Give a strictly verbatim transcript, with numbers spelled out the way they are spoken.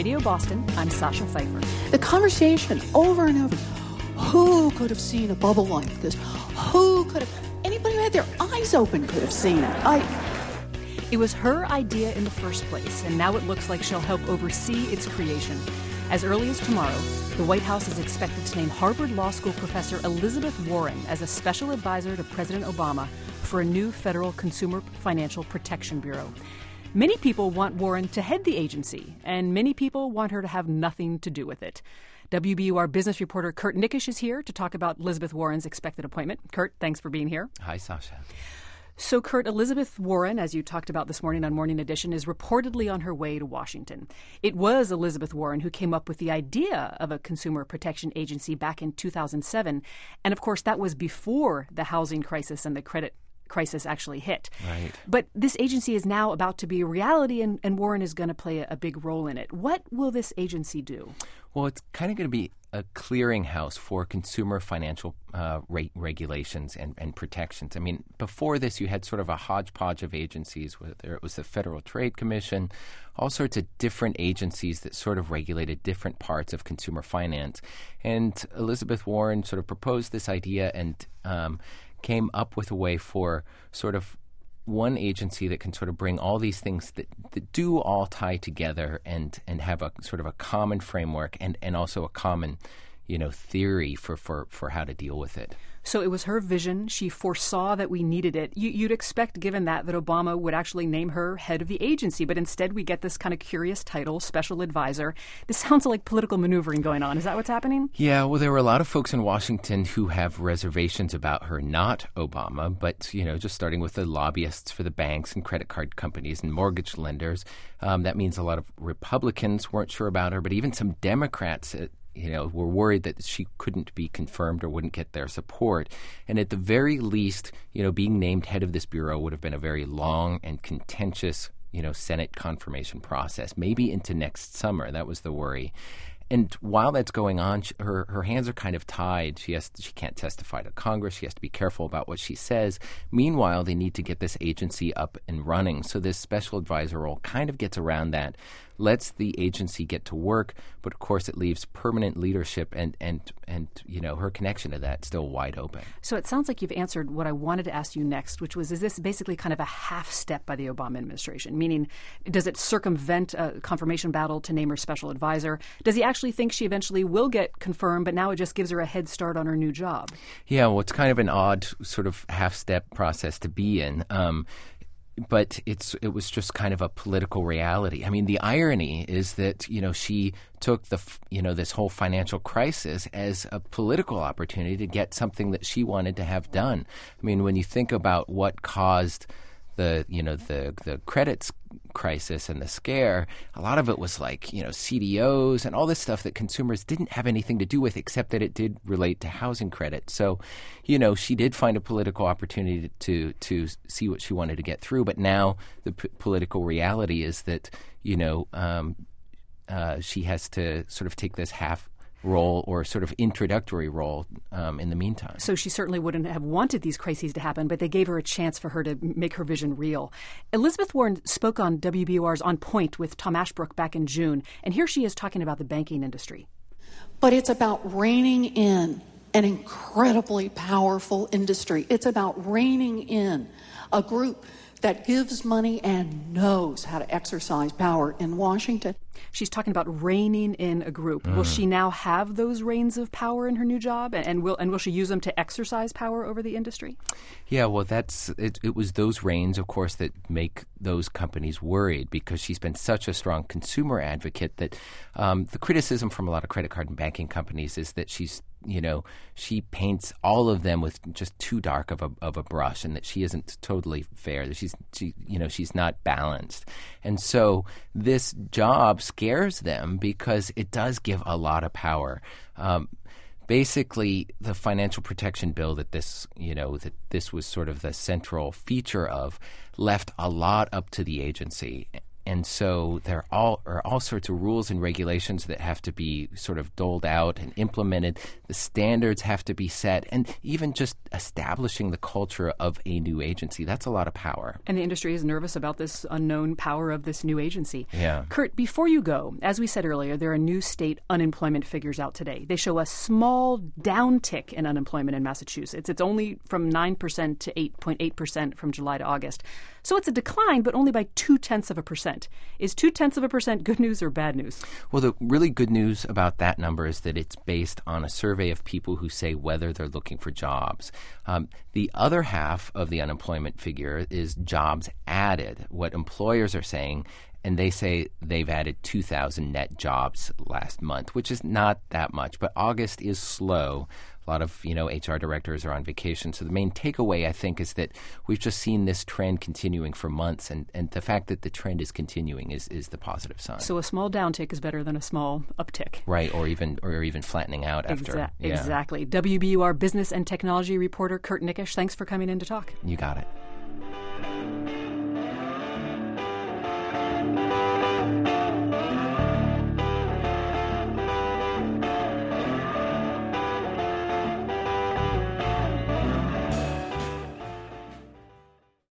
Radio Boston, I'm Sasha Pfeiffer. The conversation over and over, who could have seen a bubble like this? Who could have, anybody who had their eyes open could have seen it. I... It was her idea in the first place, and now it looks like she'll help oversee its creation. As early as tomorrow, the White House is expected to name Harvard Law School professor Elizabeth Warren as a special advisor to President Obama for a new federal Consumer Financial Protection Bureau. Many people want Warren to head the agency, and many people want her to have nothing to do with it. W B U R business reporter Kurt Nickisch is here to talk about Elizabeth Warren's expected appointment. Kurt, thanks for being here. Hi, Sasha. So, Kurt, Elizabeth Warren, as you talked about this morning on Morning Edition, is reportedly on her way to Washington. It was Elizabeth Warren who came up with the idea of a consumer protection agency back in two thousand seven. And, of course, that was before the housing crisis and the credit crisis actually hit. Right. But this agency is now about to be a reality, and, and Warren is going to play a, a big role in it. What will this agency do? Well, it's kind of going to be a clearinghouse for consumer financial uh, rate regulations and, and protections. I mean, before this, you had sort of a hodgepodge of agencies, whether it was the Federal Trade Commission, all sorts of different agencies that sort of regulated different parts of consumer finance. And Elizabeth Warren sort of proposed this idea and um, came up with a way for sort of one agency that can sort of bring all these things that, that do all tie together and, and have a sort of a common framework and, and also a common, you know, theory for, for, for how to deal with it. So it was her vision. She foresaw that we needed it. You, you'd expect, given that, that Obama would actually name her head of the agency. But instead, we get this kind of curious title, special advisor. This sounds like political maneuvering going on. Is that what's happening? Yeah, well, there were a lot of folks in Washington who have reservations about her, not Obama. But, you know, just starting with the lobbyists for the banks and credit card companies and mortgage lenders. Um, that means a lot of Republicans weren't sure about her, but even some Democrats uh, you know, were worried that she couldn't be confirmed or wouldn't get their support. And at the very least, you know, being named head of this bureau would have been a very long and contentious, you know, Senate confirmation process, maybe into next summer. That was the worry. And while that's going on, her her hands are kind of tied. She has she can't testify to Congress. She has to be careful about what she says. Meanwhile, they need to get this agency up and running. So this special advisor role kind of gets around that, lets the agency get to work, but of course it leaves permanent leadership and and and you know her connection to that still wide open. So it sounds like you've answered what I wanted to ask you next, which was, is this basically kind of a half step by the Obama administration? Meaning, does it circumvent a confirmation battle to name her special advisor? Does he actually think she eventually will get confirmed, but now it just gives her a head start on her new job? Yeah, well, it's kind of an odd sort of half-step process to be in. Um, But it's it was just kind of a political reality. I mean, the irony is that, you know, she took the, you know, this whole financial crisis as a political opportunity to get something that she wanted to have done. I mean, when you think about what caused the, you know, the the credit crisis and the scare, a lot of it was like, you know, C D Os and all this stuff that consumers didn't have anything to do with, except that it did relate to housing credit. So, you know, she did find a political opportunity to to see what she wanted to get through. But now the p- political reality is that, you know, um, uh, she has to sort of take this half role or sort of introductory role um, in the meantime. So she certainly wouldn't have wanted these crises to happen, but they gave her a chance for her to make her vision real. Elizabeth Warren spoke on W B U R's On Point with Tom Ashbrook back in June, and here she is talking about the banking industry. But it's about reining in an incredibly powerful industry. It's about reining in a group that gives money and knows how to exercise power in Washington. She's talking about reining in a group. Mm. Will she now have those reins of power in her new job, and, and will and will she use them to exercise power over the industry? Yeah, well, that's it, it was those reins, of course, that make those companies worried, because she's been such a strong consumer advocate that um, the criticism from a lot of credit card and banking companies is that she's, you know, she paints all of them with just too dark of a of a brush, and that she isn't totally fair, that she's, she, you know, she's not balanced. And so this job scares them because it does give a lot of power. Um, basically, the financial protection bill that this, you know, that this was sort of the central feature of, left a lot up to the agency. and so there are all, are all sorts of rules and regulations that have to be sort of doled out and implemented. The standards have to be set, and even just establishing the culture of a new agency, that's a lot of power. And the industry is nervous about this unknown power of this new agency. Yeah. Kurt, before you go, as we said earlier, there are new state unemployment figures out today. They show a small downtick in unemployment in Massachusetts. It's only from nine percent to eight point eight percent from July to August. So it's a decline, but only by two-tenths of a percent. Is two-tenths of a percent good news or bad news? Well, the really good news about that number is that it's based on a survey of people who say whether they're looking for jobs. Um, the other half of the unemployment figure is jobs added, what employers are saying, and they say they've added two thousand net jobs last month, which is not that much. But August is slow. A lot of, you know, H R directors are on vacation. So the main takeaway, I think, is that we've just seen this trend continuing for months, and, and the fact that the trend is continuing is, is the positive sign. So a small downtick is better than a small uptick. Right, or even or even flattening out after. Exa- yeah. Exactly. W B U R business and technology reporter Kurt Nickisch, thanks for coming in to talk. You got it.